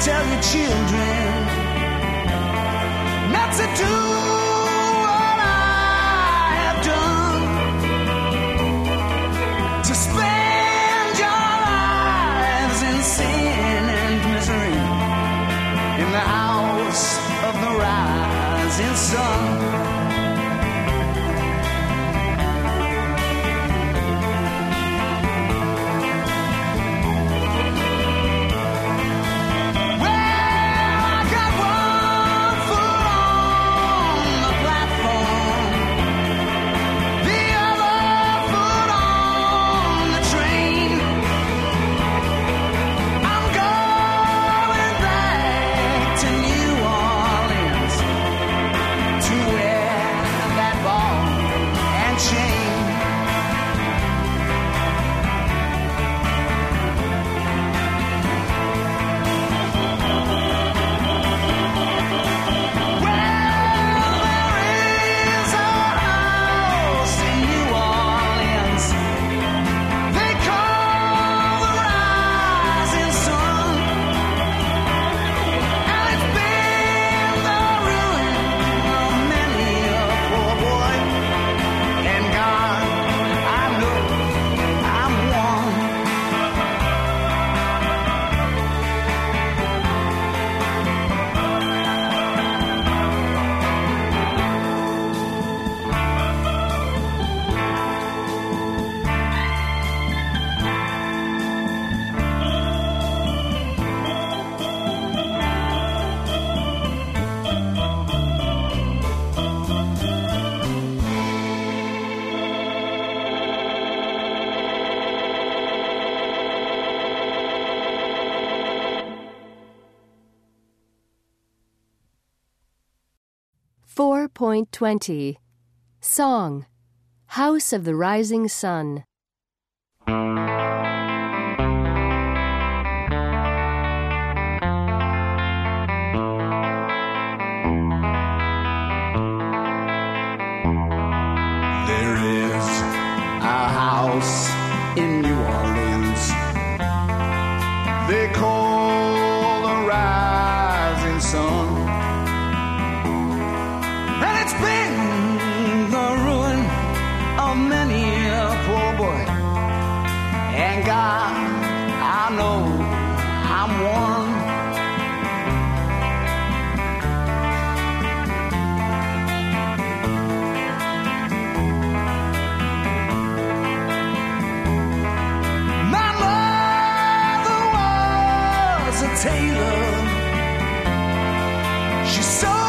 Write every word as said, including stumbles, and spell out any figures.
tell your children not to do what I have done, to spend your lives in sin and misery in the house of the rising sun. four point twenty. Song, House of the Rising Sun. There is a house in New Orleans they call the Rising Sun, and it's been the ruin of many a poor boy. And God, I know I'm one. My mother was a tailor. She sewed